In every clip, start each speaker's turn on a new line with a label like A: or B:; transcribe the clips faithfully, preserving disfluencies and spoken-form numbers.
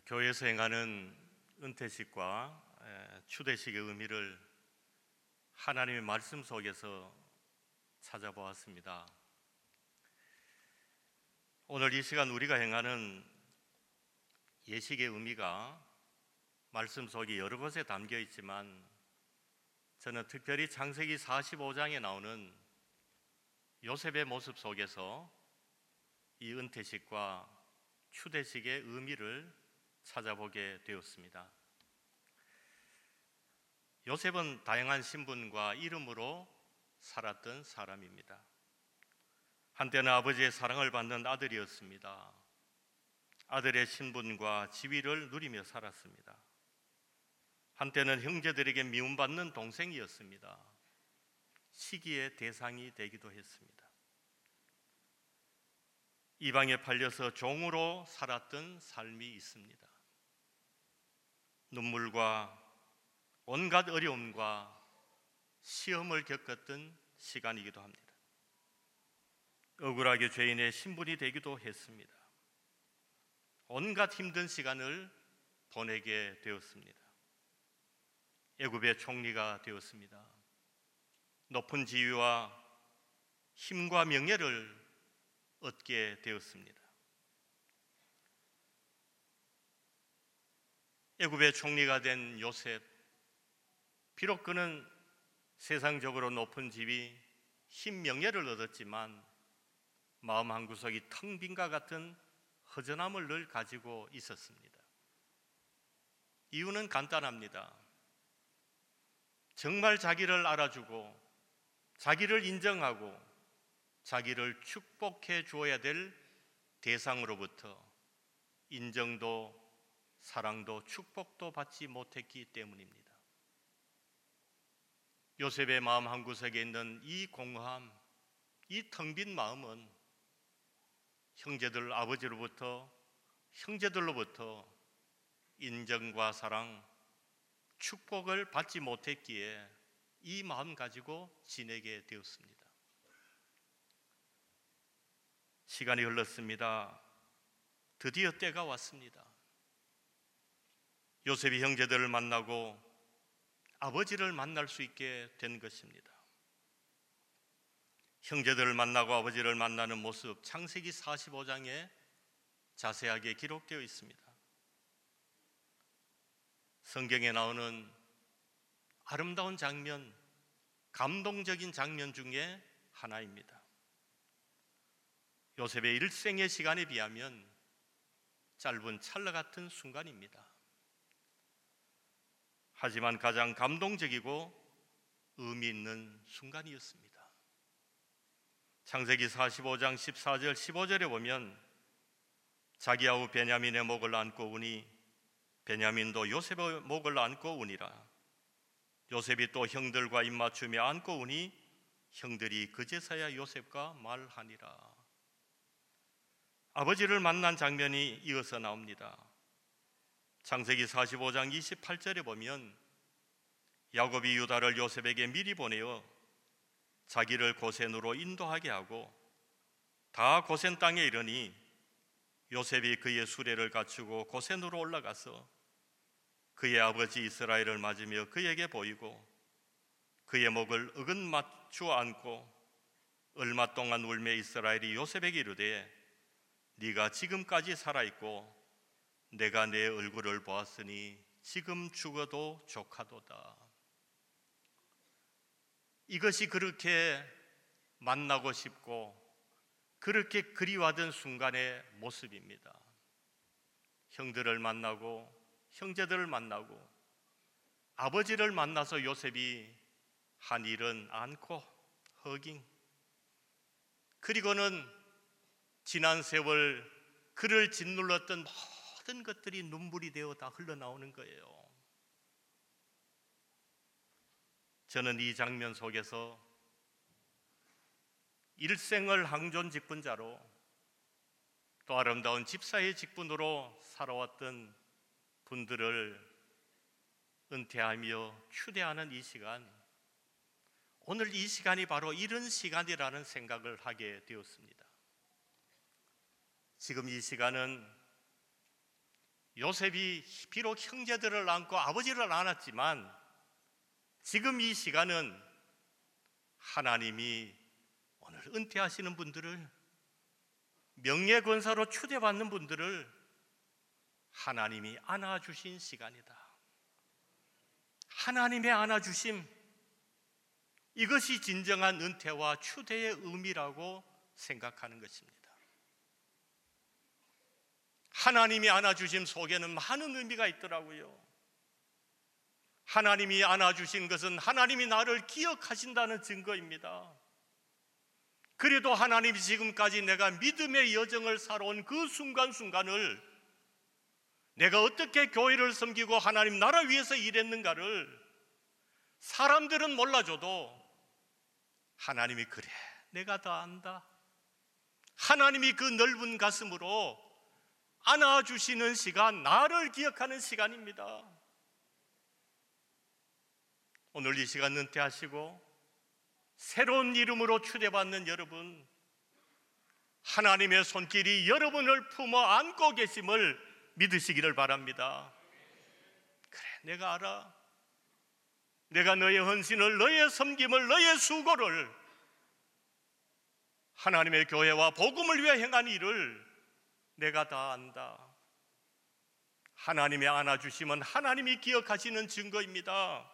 A: 교회에서 행하는 은퇴식과 추대식의 의미를 하나님의 말씀 속에서 찾아보았습니다. 오늘 이 시간 우리가 행하는 예식의 의미가 말씀 속에 여러 곳에 담겨 있지만 저는 특별히 창세기 사십오 장에 나오는 요셉의 모습 속에서 이 은퇴식과 추대식의 의미를 찾아보게 되었습니다. 요셉은 다양한 신분과 이름으로 살았던 사람입니다. 한때는 아버지의 사랑을 받는 아들이었습니다. 아들의 신분과 지위를 누리며 살았습니다. 한때는 형제들에게 미움받는 동생이었습니다. 시기의 대상이 되기도 했습니다. 이방에 팔려서 종으로 살았던 삶이 있습니다. 눈물과 온갖 어려움과 시험을 겪었던 시간이기도 합니다. 억울하게 죄인의 신분이 되기도 했습니다. 온갖 힘든 시간을 보내게 되었습니다. 애굽의 총리가 되었습니다. 높은 지위와 힘과 명예를 얻게 되었습니다. 애굽의 총리가 된 요셉, 비록 그는 세상적으로 높은 지위, 힘, 명예를 얻었지만 마음 한구석이 텅 빈과 같은 허전함을 늘 가지고 있었습니다. 이유는 간단합니다. 정말 자기를 알아주고 자기를 인정하고 자기를 축복해 주어야 될 대상으로부터 인정도 사랑도 축복도 받지 못했기 때문입니다. 요셉의 마음 한구석에 있는 이 공허함, 이 텅 빈 마음은 형제들 아버지로부터 형제들로부터 인정과 사랑, 축복을 받지 못했기에 이 마음 가지고 지내게 되었습니다. 시간이 흘렀습니다. 드디어 때가 왔습니다. 요셉이 형제들을 만나고 아버지를 만날 수 있게 된 것입니다. 형제들을 만나고 아버지를 만나는 모습, 창세기 사십오 장에 자세하게 기록되어 있습니다. 성경에 나오는 아름다운 장면, 감동적인 장면 중에 하나입니다. 요셉의 일생의 시간에 비하면 짧은 찰나 같은 순간입니다. 하지만 가장 감동적이고 의미 있는 순간이었습니다. 창세기 사십오 장 십사 절 십오 절에 보면 자기 아우 베냐민의 목을 안고 우니 베냐민도 요셉의 목을 안고 우니라. 요셉이 또 형들과 입맞추며 안고 우니 형들이 그제서야 요셉과 말하니라. 아버지를 만난 장면이 이어서 나옵니다. 창세기 사십오 장 이십팔 절에 보면 야곱이 유다를 요셉에게 미리 보내어 자기를 고센으로 인도하게 하고 다 고센 땅에 이르니 요셉이 그의 수레를 갖추고 고센으로 올라가서 그의 아버지 이스라엘을 맞으며 그에게 보이고 그의 목을 어긋 맞추어 안고 얼마 동안 울며 이스라엘이 요셉에게 이르되 네가 지금까지 살아있고 내가 내 얼굴을 보았으니 지금 죽어도 족하도다. 이것이 그렇게 만나고 싶고 그렇게 그리워하던 순간의 모습입니다. 형들을 만나고 형제들을 만나고 아버지를 만나서 요셉이 한 일은 안고 허깅, 그리고는 지난 세월 그를 짓눌렀던 모든 것들이 눈물이 되어 다 흘러나오는 거예요. 저는 이 장면 속에서 일생을 항존 직분자로 또 아름다운 집사의 직분으로 살아왔던 분들을 은퇴하며 추대하는 이 시간, 오늘 이 시간이 바로 이런 시간이라는 생각을 하게 되었습니다. 지금 이 시간은 요셉이 비록 형제들을 낳고 아버지를 낳았지만 지금 이 시간은 하나님이 오늘 은퇴하시는 분들을, 명예권사로 추대받는 분들을 하나님이 안아주신 시간이다. 하나님의 안아주심, 이것이 진정한 은퇴와 추대의 의미라고 생각하는 것입니다. 하나님이 안아주심 속에는 많은 의미가 있더라고요. 하나님이 안아주신 것은 하나님이 나를 기억하신다는 증거입니다. 그래도 하나님이 지금까지 내가 믿음의 여정을 살아온 그 순간순간을, 내가 어떻게 교회를 섬기고 하나님 나라 위해서 일했는가를 사람들은 몰라줘도 하나님이 그래, 내가 다 안다. 하나님이 그 넓은 가슴으로 안아주시는 시간, 나를 기억하는 시간입니다. 오늘 이 시간 은퇴하시고 새로운 이름으로 추대받는 여러분, 하나님의 손길이 여러분을 품어 안고 계심을 믿으시기를 바랍니다. 그래, 내가 알아. 내가 너의 헌신을, 너의 섬김을, 너의 수고를, 하나님의 교회와 복음을 위해 행한 일을 내가 다 안다. 하나님의 안아주심은 하나님이 기억하시는 증거입니다.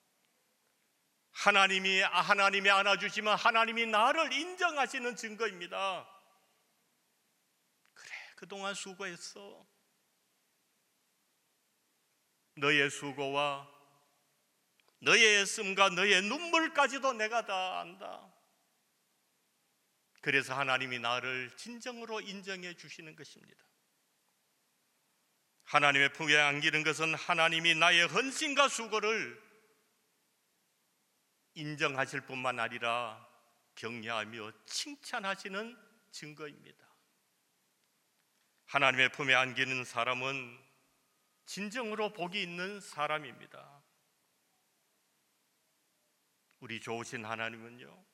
A: 하나님이 하나님이 안아주시면 하나님이 나를 인정하시는 증거입니다. 그래, 그동안 수고했어. 너의 수고와 너의 애씀과 너의 눈물까지도 내가 다 안다. 그래서 하나님이 나를 진정으로 인정해 주시는 것입니다. 하나님의 품에 안기는 것은 하나님이 나의 헌신과 수고를 인정하실 뿐만 아니라 격려하며 칭찬하시는 증거입니다. 하나님의 품에 안기는 사람은 진정으로 복이 있는 사람입니다. 우리 좋으신 하나님은요,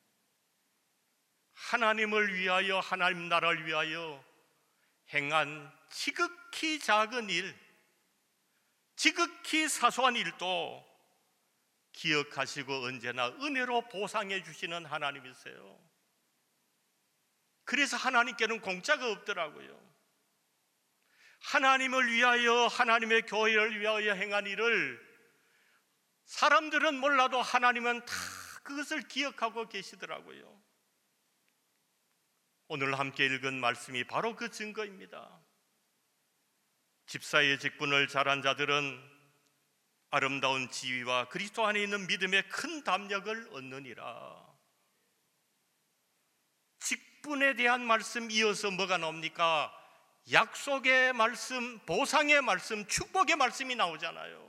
A: 하나님을 위하여, 하나님 나라를 위하여 행한 지극히 작은 일, 지극히 사소한 일도 기억하시고 언제나 은혜로 보상해 주시는 하나님이세요. 그래서 하나님께는 공짜가 없더라고요. 하나님을 위하여, 하나님의 교회를 위하여 행한 일을 사람들은 몰라도 하나님은 다 그것을 기억하고 계시더라고요. 오늘 함께 읽은 말씀이 바로 그 증거입니다. 집사의 직분을 잘한 자들은 아름다운 지위와 그리스도 안에 있는 믿음의 큰 담력을 얻느니라. 직분에 대한 말씀 이어서 뭐가 나옵니까? 약속의 말씀, 보상의 말씀, 축복의 말씀이 나오잖아요.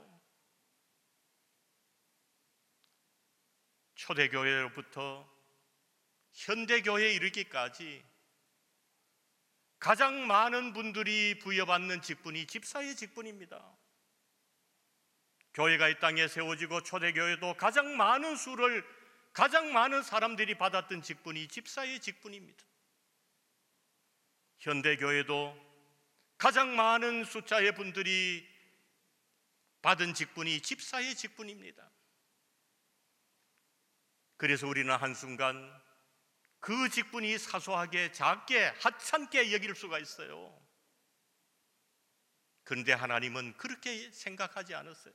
A: 초대교회로부터 현대교회에 이르기까지 가장 많은 분들이 부여받는 직분이 집사의 직분입니다. 교회가 이 땅에 세워지고 초대교회도 가장 많은 수를, 가장 많은 사람들이 받았던 직분이 집사의 직분입니다. 현대교회도 가장 많은 숫자의 분들이 받은 직분이 집사의 직분입니다. 그래서 우리는 한순간 그 직분이 사소하게, 작게, 하찮게 여길 수가 있어요. 그런데 하나님은 그렇게 생각하지 않았어요.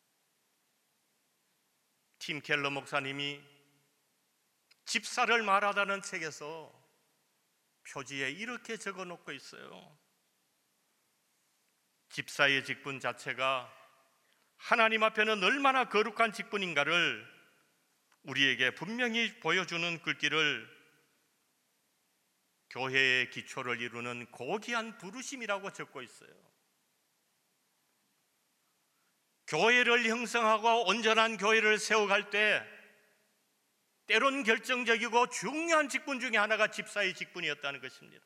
A: 팀 켈러 목사님이 집사를 말하다는 책에서 표지에 이렇게 적어놓고 있어요. 집사의 직분 자체가 하나님 앞에는 얼마나 거룩한 직분인가를 우리에게 분명히 보여주는 글귀를 교회의 기초를 이루는 고귀한 부르심이라고 적고 있어요. 교회를 형성하고 온전한 교회를 세워갈 때 때론 결정적이고 중요한 직분 중에 하나가 집사의 직분이었다는 것입니다.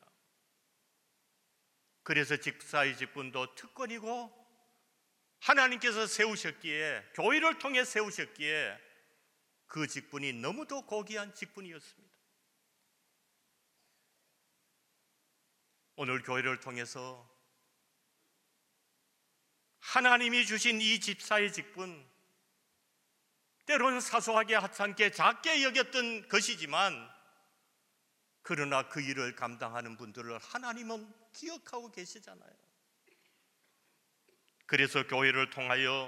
A: 그래서 집사의 직분도 특권이고 하나님께서 세우셨기에, 교회를 통해 세우셨기에 그 직분이 너무도 고귀한 직분이었습니다. 오늘 교회를 통해서 하나님이 주신 이 집사의 직분, 때로는 사소하게 하찮게 작게 여겼던 것이지만 그러나 그 일을 감당하는 분들을 하나님은 기억하고 계시잖아요. 그래서 교회를 통하여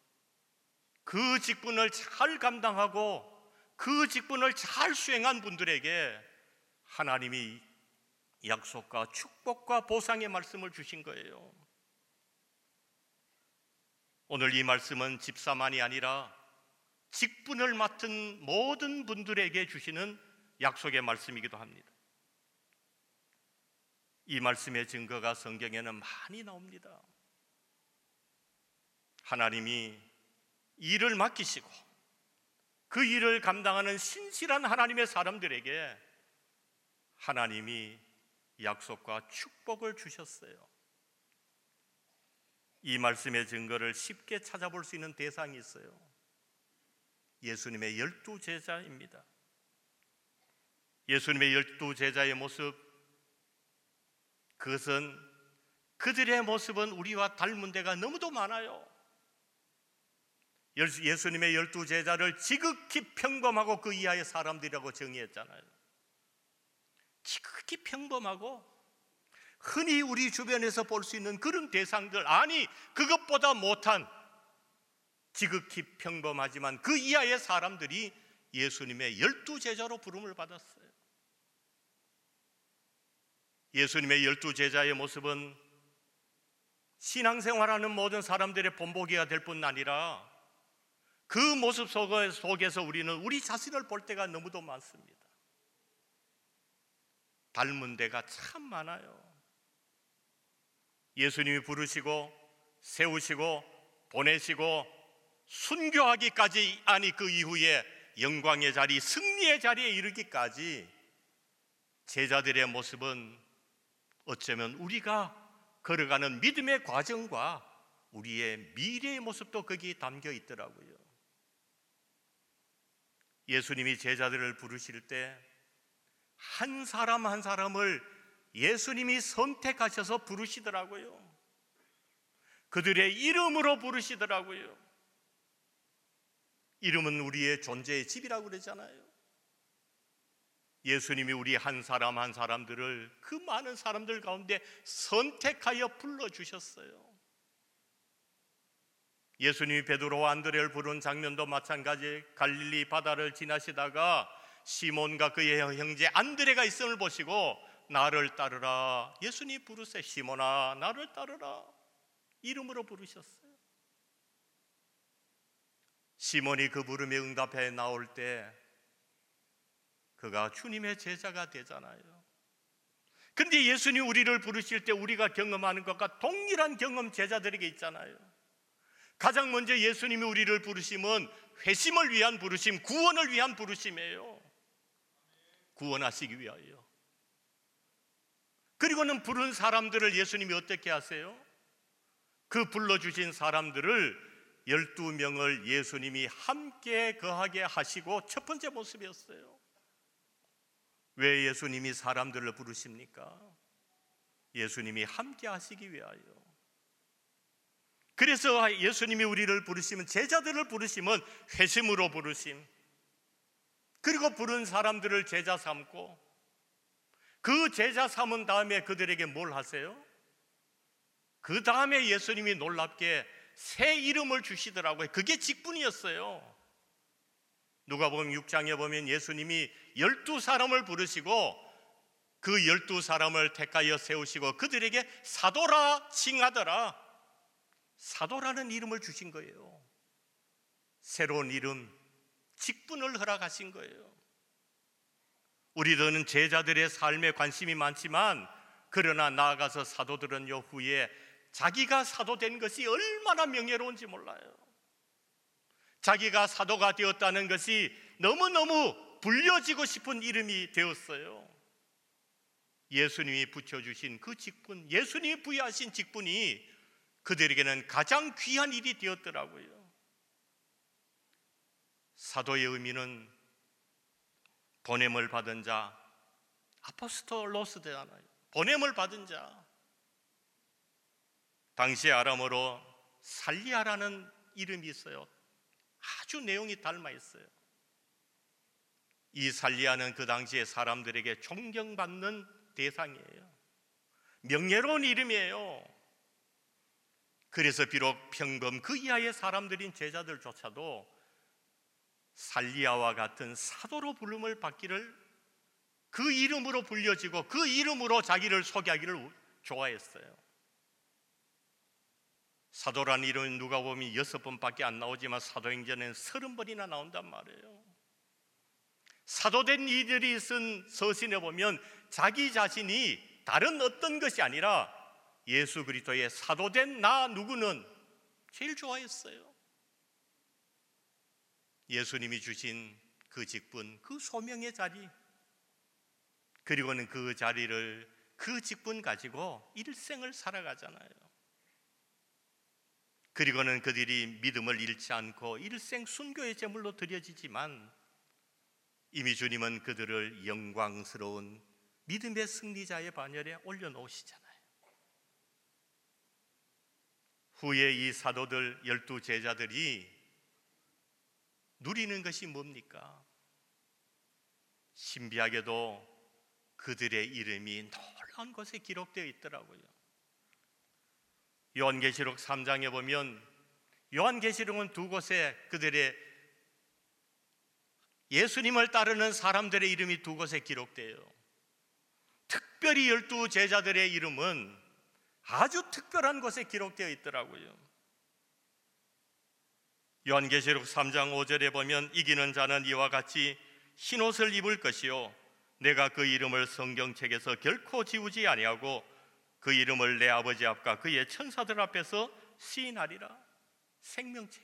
A: 그 직분을 잘 감당하고 그 직분을 잘 수행한 분들에게 하나님이 약속과 축복과 보상의 말씀을 주신 거예요. 오늘 이 말씀은 집사만이 아니라 직분을 맡은 모든 분들에게 주시는 약속의 말씀이기도 합니다. 이 말씀의 증거가 성경에는 많이 나옵니다. 하나님이 일을 맡기시고 그 일을 감당하는 신실한 하나님의 사람들에게 하나님이 약속과 축복을 주셨어요. 이 말씀의 증거를 쉽게 찾아볼 수 있는 대상이 있어요. 예수님의 열두 제자입니다. 예수님의 열두 제자의 모습, 그것은 그들의 모습은 우리와 닮은 데가 너무도 많아요. 예수님의 열두 제자를 지극히 평범하고 그 이하의 사람들이라고 정의했잖아요. 지극히 평범하고 흔히 우리 주변에서 볼 수 있는 그런 대상들, 아니 그것보다 못한 지극히 평범하지만 그 이하의 사람들이 예수님의 열두 제자로 부름을 받았어요. 예수님의 열두 제자의 모습은 신앙생활하는 모든 사람들의 본보기가 될 뿐 아니라 그 모습 속에서 우리는 우리 자신을 볼 때가 너무도 많습니다. 닮은 데가 참 많아요. 예수님이 부르시고 세우시고 보내시고 순교하기까지, 아니 그 이후에 영광의 자리, 승리의 자리에 이르기까지 제자들의 모습은 어쩌면 우리가 걸어가는 믿음의 과정과 우리의 미래의 모습도 거기에 담겨 있더라고요. 예수님이 제자들을 부르실 때 한 사람 한 사람을 예수님이 선택하셔서 부르시더라고요. 그들의 이름으로 부르시더라고요. 이름은 우리의 존재의 집이라고 그러잖아요. 예수님이 우리 한 사람 한 사람들을 그 많은 사람들 가운데 선택하여 불러주셨어요. 예수님이 베드로와 안드레를 부른 장면도 마찬가지. 갈릴리 바다를 지나시다가 시몬과 그의 형제 안드레가 있음을 보시고 나를 따르라. 예수님이 부르세요. 시몬아 나를 따르라. 이름으로 부르셨어요. 시몬이 그 부름에 응답해 나올 때 그가 주님의 제자가 되잖아요. 근데 예수님이 우리를 부르실 때 우리가 경험하는 것과 동일한 경험 제자들에게 있잖아요. 가장 먼저 예수님이 우리를 부르심은 회심을 위한 부르심, 구원을 위한 부르심이에요. 구원하시기 위하여. 그리고는 부른 사람들을 예수님이 어떻게 하세요? 그 불러주신 사람들을 열두 명을 예수님이 함께 거하게 하시고 첫 번째 모습이었어요. 왜 예수님이 사람들을 부르십니까? 예수님이 함께 하시기 위하여. 그래서 예수님이 우리를 부르시면, 제자들을 부르시면 회심으로 부르심, 그리고 부른 사람들을 제자 삼고 그 제자 삼은 다음에 그들에게 뭘 하세요? 그 다음에 예수님이 놀랍게 새 이름을 주시더라고요. 그게 직분이었어요. 누가복음 육 장에 보면 예수님이 열두 사람을 부르시고 그 열두 사람을 택하여 세우시고 그들에게 사도라 칭하더라. 사도라는 이름을 주신 거예요. 새로운 이름, 직분을 허락하신 거예요. 우리들은 제자들의 삶에 관심이 많지만 그러나 나아가서 사도들은 요 후에 자기가 사도된 것이 얼마나 명예로운지 몰라요. 자기가 사도가 되었다는 것이 너무너무 불려지고 싶은 이름이 되었어요. 예수님이 붙여주신 그 직분, 예수님이 부여하신 직분이 그들에게는 가장 귀한 일이 되었더라고요. 사도의 의미는 보냄을 받은 자, 아포스톨로스 되잖아요. 보냄을 받은 자. 당시 아람어로 살리아라는 이름이 있어요. 아주 내용이 닮아 있어요. 이 살리아는 그 당시에 사람들에게 존경받는 대상이에요. 명예로운 이름이에요. 그래서 비록 평범 그 이하의 사람들인 제자들조차도 살리아와 같은 사도로 부름을 받기를, 그 이름으로 불려지고 그 이름으로 자기를 소개하기를 좋아했어요. 사도라는 이름은 누가 보면 여섯 번밖에 안 나오지만 사도행전에는 서른 번이나 나온단 말이에요. 사도된 이들이 쓴 서신에 보면 자기 자신이 다른 어떤 것이 아니라 예수 그리스도의 사도된 나 누구는 제일 좋아했어요. 예수님이 주신 그 직분, 그 소명의 자리, 그리고는 그 자리를, 그 직분 가지고 일생을 살아가잖아요. 그리고는 그들이 믿음을 잃지 않고 일생 순교의 제물로 드려지지만 이미 주님은 그들을 영광스러운 믿음의 승리자의 반열에 올려놓으시잖아요. 후에 이 사도들 열두 제자들이 누리는 것이 뭡니까? 신비하게도 그들의 이름이 놀라운 곳에 기록되어 있더라고요. 요한계시록 삼 장에 보면 요한계시록은 두 곳에 그들의 예수님을 따르는 사람들의 이름이 두 곳에 기록돼요. 특별히 열두 제자들의 이름은 아주 특별한 곳에 기록되어 있더라고요. 요한계시록 삼 장 오 절에 보면 이기는 자는 이와 같이 흰옷을 입을 것이요 내가 그 이름을 성경책에서 결코 지우지 아니하고 그 이름을 내 아버지 앞과 그의 천사들 앞에서 시인하리라. 생명책에,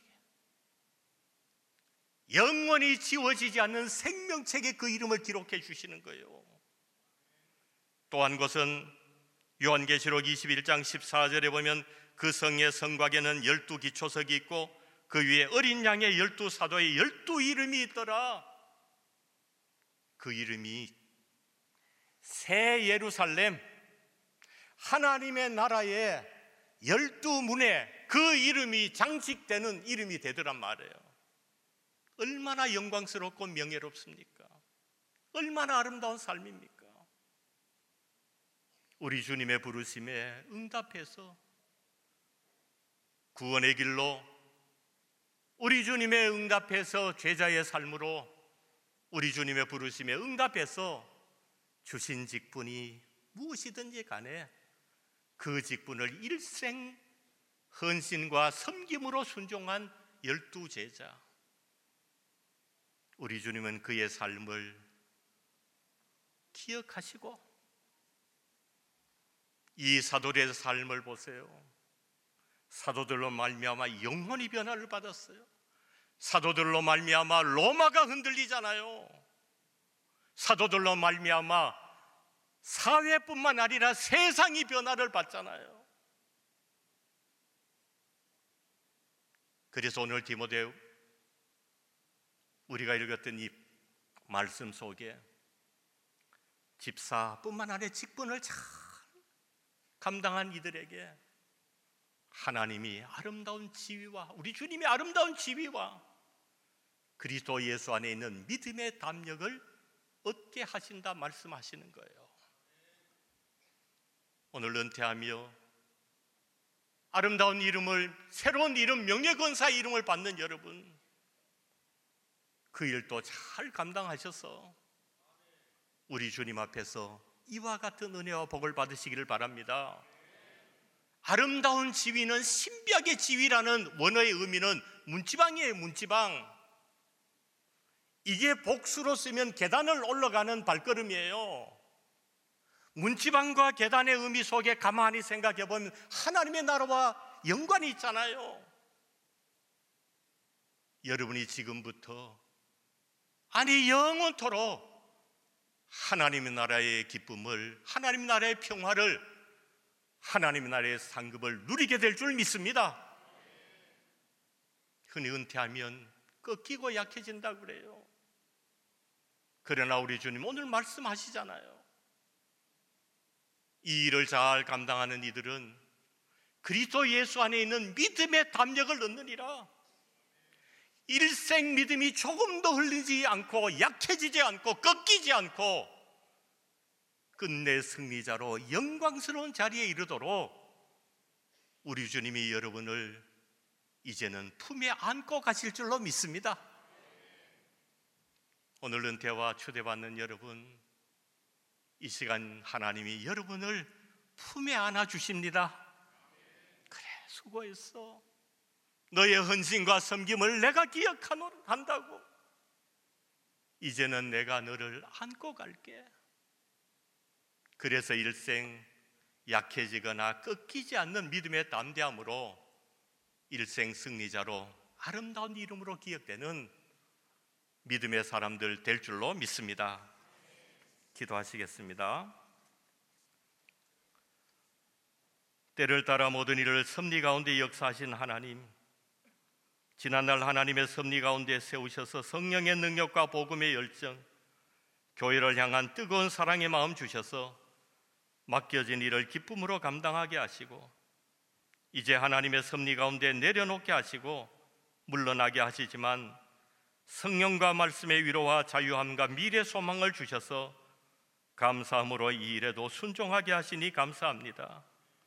A: 영원히 지워지지 않는 생명책에 그 이름을 기록해 주시는 거예요. 또 한 곳은 요한계시록 이십일 장 십사 절에 보면 그 성의 성곽에는 열두 기초석이 있고 그 위에 어린 양의 열두 사도의 열두 이름이 있더라. 그 이름이 새 예루살렘, 하나님의 나라의 열두 문에 그 이름이 장식되는 이름이 되더란 말이에요. 얼마나 영광스럽고 명예롭습니까? 얼마나 아름다운 삶입니까? 우리 주님의 부르심에 응답해서 구원의 길로, 우리 주님의 응답해서 제자의 삶으로, 우리 주님의 부르심에 응답해서 주신 직분이 무엇이든지 간에 그 직분을 일생 헌신과 섬김으로 순종한 열두 제자, 우리 주님은 그의 삶을 기억하시고 이 사도들의 삶을 보세요. 사도들로 말미암아 영혼이 변화를 받았어요. 사도들로 말미암아 로마가 흔들리잖아요. 사도들로 말미암아 사회뿐만 아니라 세상이 변화를 받잖아요. 그래서 오늘 디모데 우리가 읽었던 이 말씀 속에 집사뿐만 아니라 직분을 잘 감당한 이들에게 하나님이 아름다운 지위와 우리 주님의 아름다운 지위와 그리스도 예수 안에 있는 믿음의 담력을 얻게 하신다 말씀하시는 거예요. 오늘 은퇴하며 아름다운 이름을, 새로운 이름, 명예권사 이름을 받는 여러분, 그 일도 잘 감당하셔서 우리 주님 앞에서 이와 같은 은혜와 복을 받으시기를 바랍니다. 아름다운 지위는 신비하게 지위라는 원어의 의미는 문지방이에요. 문지방. 이게 복수로 쓰면 계단을 올라가는 발걸음이에요. 문지방과 계단의 의미 속에 가만히 생각해 보면 하나님의 나라와 연관이 있잖아요. 여러분이 지금부터, 아니 영원토록 하나님의 나라의 기쁨을, 하나님의 나라의 평화를, 하나님의 나라의 상급을 누리게 될 줄 믿습니다. 흔히 은퇴하면 꺾이고 약해진다고 그래요. 그러나 우리 주님 오늘 말씀하시잖아요. 이 일을 잘 감당하는 이들은 그리스도 예수 안에 있는 믿음의 담력을 얻느니라. 일생 믿음이 조금도 흘리지 않고 약해지지 않고 꺾이지 않고 끝내 승리자로 영광스러운 자리에 이르도록 우리 주님이 여러분을 이제는 품에 안고 가실 줄로 믿습니다. 오늘 은혜와 초대받는 여러분, 이 시간 하나님이 여러분을 품에 안아 주십니다. 그래, 수고했어. 너의 헌신과 섬김을 내가 기억한다고. 이제는 내가 너를 안고 갈게. 그래서 일생 약해지거나 꺾이지 않는 믿음의 담대함으로 일생 승리자로 아름다운 이름으로 기억되는 믿음의 사람들 될 줄로 믿습니다. 기도하시겠습니다. 때를 따라 모든 일을 섭리 가운데 역사하신 하나님, 지난날 하나님의 섭리 가운데 세우셔서 성령의 능력과 복음의 열정, 교회를 향한 뜨거운 사랑의 마음 주셔서 맡겨진 일을 기쁨으로 감당하게 하시고 이제 하나님의 섭리 가운데 내려놓게 하시고 물러나게 하시지만 성령과 말씀의 위로와 자유함과 미래 소망을 주셔서 감사함으로 이 일에도 순종하게 하시니 감사합니다.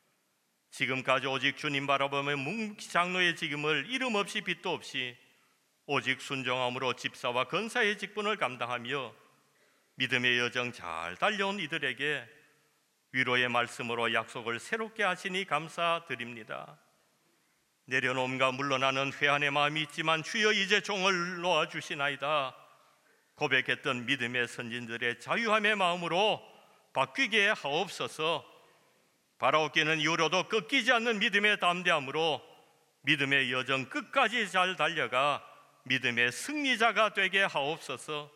A: 지금까지 오직 주님 바라보며 묵묵히 장로의 직임을 이름 없이 빚도 없이 오직 순종함으로 집사와 건사의 직분을 감당하며 믿음의 여정 잘 달려온 이들에게 위로의 말씀으로 약속을 새롭게 하시니 감사드립니다. 내려놓음과 물러나는 회한의 마음이 있지만 주여 이제 종을 놓아주시나이다. 고백했던 믿음의 선진들의 자유함의 마음으로 바뀌게 하옵소서. 바라옵기는 이후로도 꺾이지 않는 믿음의 담대함으로 믿음의 여정 끝까지 잘 달려가 믿음의 승리자가 되게 하옵소서.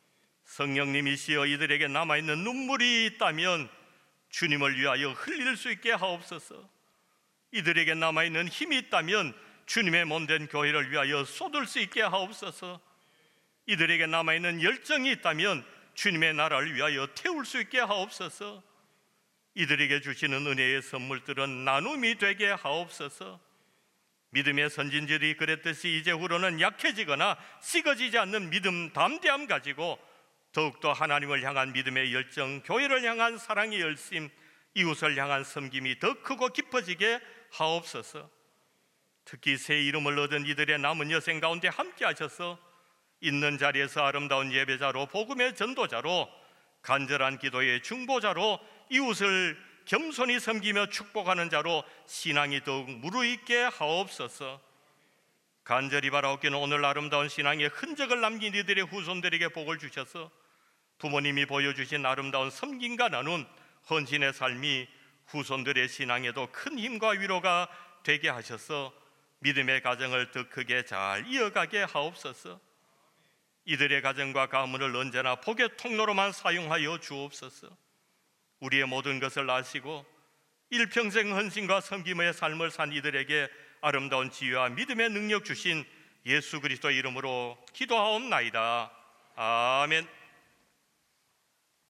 A: 성령님이시여 이들에게 남아있는 눈물이 있다면 주님을 위하여 흘릴 수 있게 하옵소서. 이들에게 남아있는 힘이 있다면 주님의 몸된 교회를 위하여 쏟을 수 있게 하옵소서. 이들에게 남아있는 열정이 있다면 주님의 나라를 위하여 태울 수 있게 하옵소서. 이들에게 주시는 은혜의 선물들은 나눔이 되게 하옵소서. 믿음의 선진들이 그랬듯이 이제후로는 약해지거나 식어지지 않는 믿음 담대함 가지고 더욱더 하나님을 향한 믿음의 열정, 교회를 향한 사랑의 열심, 이웃을 향한 섬김이 더 크고 깊어지게 하옵소서. 특히 새 이름을 얻은 이들의 남은 여생 가운데 함께 하셔서 있는 자리에서 아름다운 예배자로, 복음의 전도자로, 간절한 기도의 중보자로, 이웃을 겸손히 섬기며 축복하는 자로 신앙이 더욱 무르익게 하옵소서. 간절히 바라옵기는 오늘 아름다운 신앙의 흔적을 남긴 이들의 후손들에게 복을 주셔서 부모님이 보여주신 아름다운 섬김과 나눔, 헌신의 삶이 후손들의 신앙에도 큰 힘과 위로가 되게 하셔서 믿음의 가정을 더 크게 잘 이어가게 하옵소서. 이들의 가정과 가문을 언제나 복의 통로로만 사용하여 주옵소서. 우리의 모든 것을 아시고 일평생 헌신과 섬김의 삶을 산 이들에게 아름다운 지혜와 믿음의 능력 주신 예수 그리스도 이름으로 기도하옵나이다. 아멘.